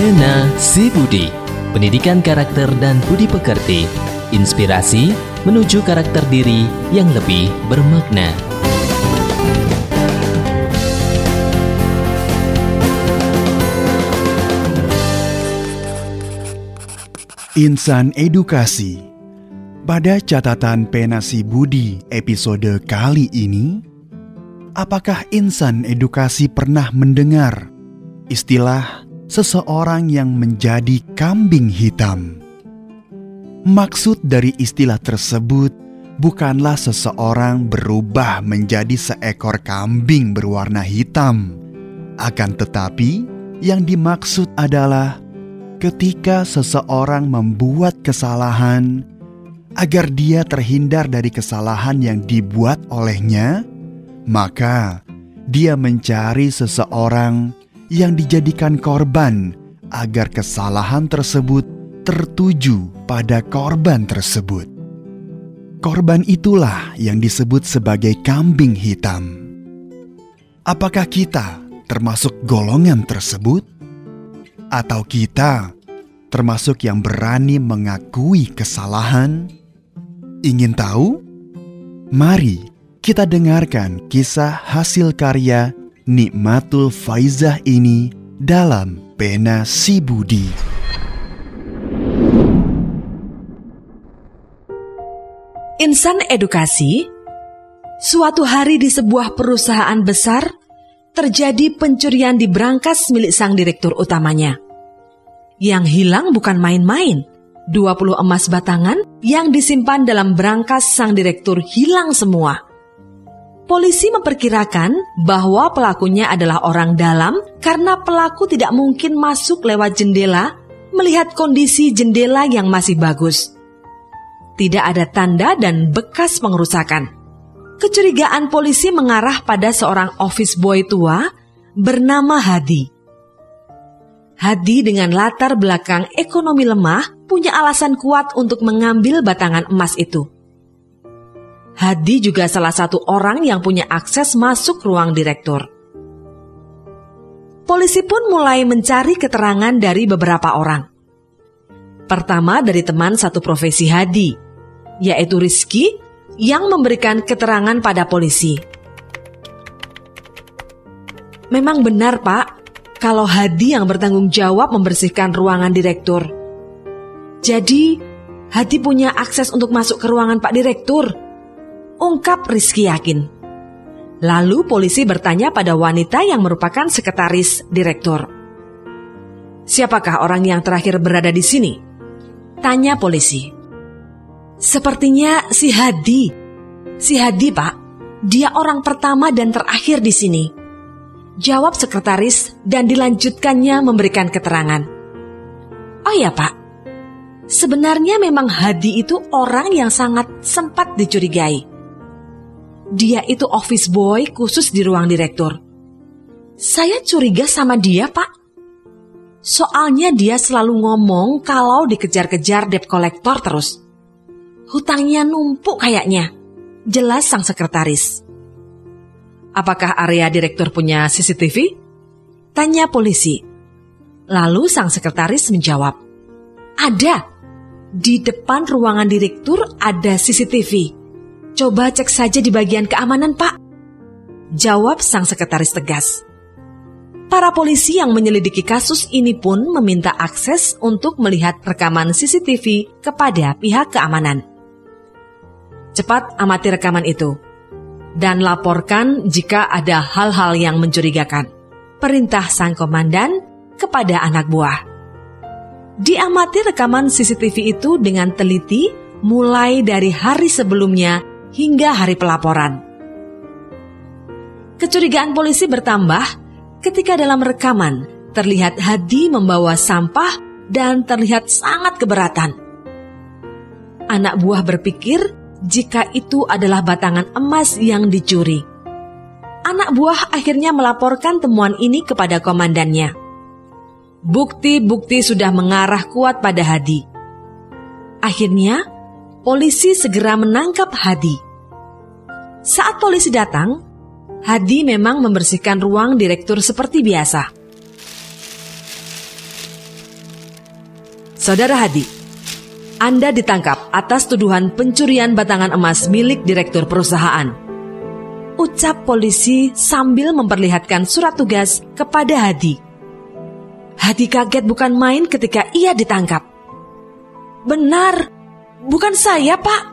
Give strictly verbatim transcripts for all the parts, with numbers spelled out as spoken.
Pena Si Budi, pendidikan karakter dan budi pekerti, inspirasi menuju karakter diri yang lebih bermakna. Insan Edukasi. Pada catatan Pena Si Budi episode kali ini, apakah insan edukasi pernah mendengar istilah seseorang yang menjadi kambing hitam? Maksud dari istilah tersebut bukanlah seseorang berubah menjadi seekor kambing berwarna hitam. Akan tetapi, yang dimaksud adalah ketika seseorang membuat kesalahan, agar dia terhindar dari kesalahan yang dibuat olehnya, maka dia mencari seseorang yang dijadikan korban agar kesalahan tersebut tertuju pada korban tersebut. Korban itulah yang disebut sebagai kambing hitam. Apakah kita termasuk golongan tersebut? Atau kita termasuk yang berani mengakui kesalahan? Ingin tahu? Mari kita dengarkan kisah hasil karya Nikmatul Faizah ini dalam Pena Si Budi. Insan edukasi. Suatu hari di sebuah perusahaan besar, terjadi pencurian di brankas milik sang direktur utamanya. Yang hilang bukan main-main. dua puluh emas batangan yang disimpan dalam brankas sang direktur hilang semua. Polisi memperkirakan bahwa pelakunya adalah orang dalam karena pelaku tidak mungkin masuk lewat jendela melihat kondisi jendela yang masih bagus. Tidak ada tanda dan bekas pengerusakan. Kecurigaan polisi mengarah pada seorang office boy tua bernama Hadi. Hadi dengan latar belakang ekonomi lemah punya alasan kuat untuk mengambil batangan emas itu. Hadi juga salah satu orang yang punya akses masuk ruang direktur. Polisi pun mulai mencari keterangan dari beberapa orang. Pertama dari teman satu profesi Hadi, yaitu Rizky yang memberikan keterangan pada polisi. Memang benar, Pak, kalau Hadi yang bertanggung jawab membersihkan ruangan direktur. Jadi, Hadi punya akses untuk masuk ke ruangan Pak Direktur, ungkap Rizky yakin. Lalu polisi bertanya pada wanita yang merupakan sekretaris direktur. Siapakah orang yang terakhir berada di sini? Tanya polisi. Sepertinya si Hadi. Si Hadi, Pak. Dia orang pertama dan terakhir di sini. Jawab sekretaris dan dilanjutkannya memberikan keterangan. Oh ya, Pak, sebenarnya memang Hadi itu orang yang sangat sempat dicurigai. Dia itu office boy khusus di ruang direktur. Saya curiga sama dia, Pak. Soalnya dia selalu ngomong kalau dikejar-kejar debt collector terus. Hutangnya numpuk kayaknya. Jelas sang sekretaris. Apakah area direktur punya C C T V? Tanya polisi. Lalu sang sekretaris menjawab, ada. Di depan ruangan direktur ada C C T V. Coba cek saja di bagian keamanan, Pak. Jawab sang sekretaris tegas. Para polisi yang menyelidiki kasus ini pun meminta akses untuk melihat rekaman C C T V kepada pihak keamanan. Cepat amati rekaman itu dan laporkan jika ada hal-hal yang mencurigakan. Perintah sang komandan kepada anak buah. Diamati rekaman C C T V itu dengan teliti mulai dari hari sebelumnya hingga hari pelaporan. Kecurigaan polisi bertambah ketika dalam rekaman terlihat Hadi membawa sampah dan terlihat sangat keberatan. Anak buah berpikir jika itu adalah batangan emas yang dicuri. Anak buah akhirnya melaporkan temuan ini kepada komandannya. Bukti-bukti sudah mengarah kuat pada Hadi. Akhirnya, polisi segera menangkap Hadi. Saat polisi datang, Hadi memang membersihkan ruang direktur seperti biasa. Saudara Hadi, Anda ditangkap atas tuduhan pencurian batangan emas milik direktur perusahaan. Ucap polisi sambil memperlihatkan surat tugas kepada Hadi. Hadi kaget bukan main ketika ia ditangkap. Benar, bukan saya, Pak.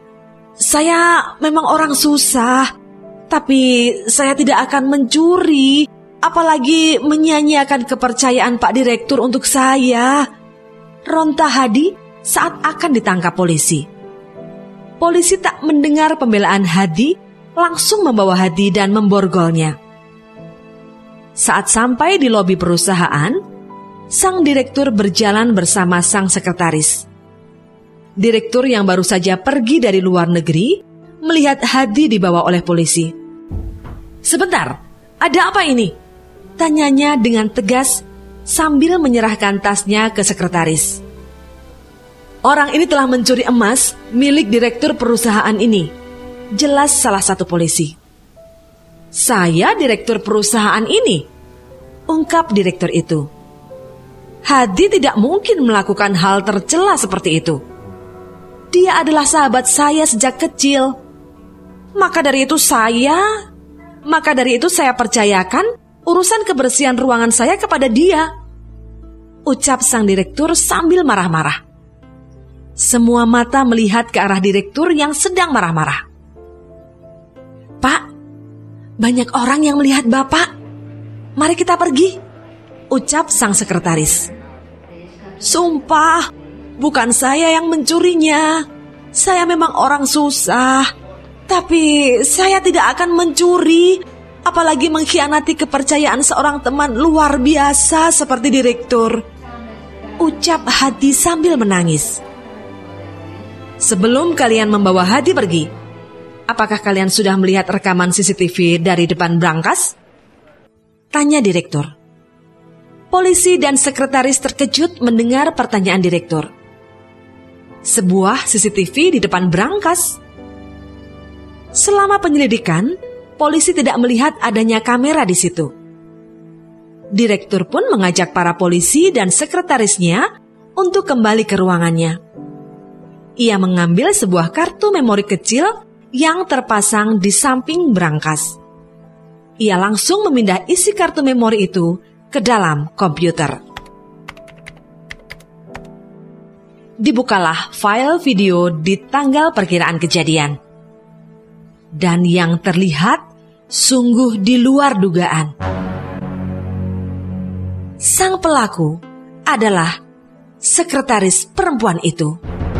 Saya memang orang susah, tapi saya tidak akan mencuri, apalagi menyia-nyiakan kepercayaan Pak Direktur untuk saya. Ronta Hadi saat akan ditangkap polisi. Polisi tak mendengar pembelaan Hadi, langsung membawa Hadi dan memborgolnya. Saat sampai di lobi perusahaan, sang direktur berjalan bersama sang sekretaris. Direktur yang baru saja pergi dari luar negeri melihat Hadi dibawa oleh polisi. "Sebentar, ada apa ini?" tanyanya dengan tegas sambil menyerahkan tasnya ke sekretaris. "Orang ini telah mencuri emas milik direktur perusahaan ini," jelas salah satu polisi. "Saya direktur perusahaan ini," ungkap direktur itu. "Hadi tidak mungkin melakukan hal tercela seperti itu. Dia adalah sahabat saya sejak kecil. Maka dari itu saya, maka dari itu saya percayakan urusan kebersihan ruangan saya kepada dia," ucap sang direktur sambil marah-marah. Semua mata melihat ke arah direktur yang sedang marah-marah. "Pak, banyak orang yang melihat Bapak. Mari kita pergi," ucap sang sekretaris. "Sumpah, bukan saya yang mencurinya. Saya memang orang susah, tapi saya tidak akan mencuri, apalagi mengkhianati kepercayaan seorang teman luar biasa seperti direktur," ucap Hadi sambil menangis. "Sebelum kalian membawa Hadi pergi, apakah kalian sudah melihat rekaman C C T V dari depan brankas?" tanya direktur. Polisi dan sekretaris terkejut mendengar pertanyaan direktur. Sebuah C C T V di depan brankas? Selama penyelidikan, polisi tidak melihat adanya kamera di situ. Direktur pun mengajak para polisi dan sekretarisnya untuk kembali ke ruangannya. Ia mengambil sebuah kartu memori kecil yang terpasang di samping brankas. Ia langsung memindah isi kartu memori itu ke dalam komputer. Dibukalah file video di tanggal perkiraan kejadian. Dan yang terlihat sungguh di luar dugaan. Sang pelaku adalah sekretaris perempuan itu.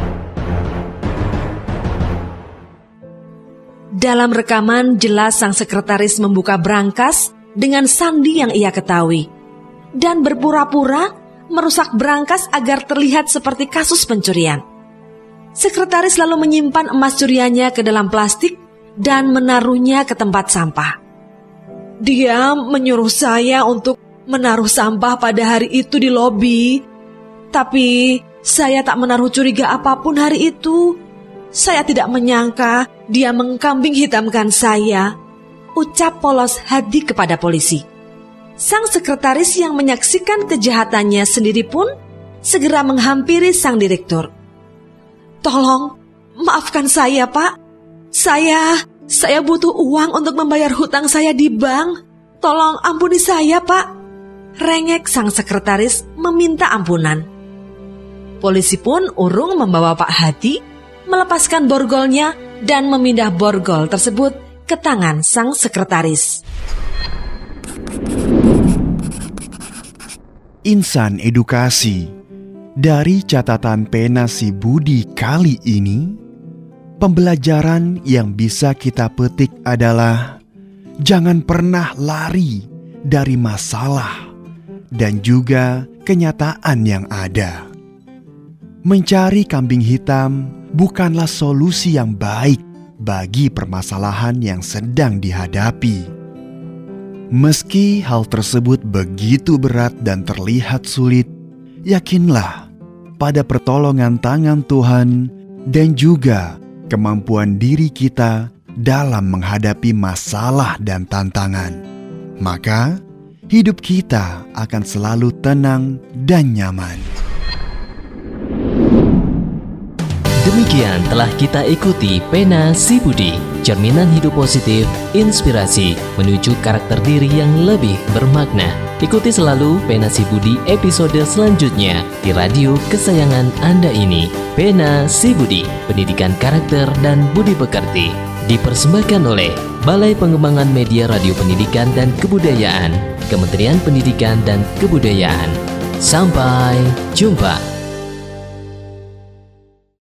Dalam rekaman jelas sang sekretaris membuka brankas dengan sandi yang ia ketahui dan berpura-pura merusak brankas agar terlihat seperti kasus pencurian. Sekretaris lalu menyimpan emas curiannya ke dalam plastik dan menaruhnya ke tempat sampah. "Dia menyuruh saya untuk menaruh sampah pada hari itu di lobi, tapi saya tak menaruh curiga apapun hari itu. Saya tidak menyangka dia mengkambing hitamkan saya," ucap polos Hadi kepada polisi. Sang sekretaris yang menyaksikan kejahatannya sendiri pun segera menghampiri sang direktur. "Tolong, maafkan saya, Pak. Saya, saya butuh uang untuk membayar hutang saya di bank. Tolong ampuni saya, Pak." Rengek sang sekretaris meminta ampunan. Polisi pun urung membawa Pak Hadi, melepaskan borgolnya dan memindah borgol tersebut ke tangan sang sekretaris. Insan edukasi dari catatan pena si Budi kali ini, pembelajaran yang bisa kita petik adalah jangan pernah lari dari masalah dan juga kenyataan yang ada. Mencari kambing hitam bukanlah solusi yang baik bagi permasalahan yang sedang dihadapi. Meski hal tersebut begitu berat dan terlihat sulit, yakinlah pada pertolongan tangan Tuhan dan juga kemampuan diri kita dalam menghadapi masalah dan tantangan. Maka hidup kita akan selalu tenang dan nyaman. Demikian telah kita ikuti Pena Si Budi, cerminan hidup positif, inspirasi menuju karakter diri yang lebih bermakna. Ikuti selalu Pena Si Budi episode selanjutnya di radio kesayangan Anda ini. Pena Si Budi, pendidikan karakter dan budi pekerti, dipersembahkan oleh Balai Pengembangan Media Radio Pendidikan dan Kebudayaan, Kementerian Pendidikan dan Kebudayaan. Sampai jumpa.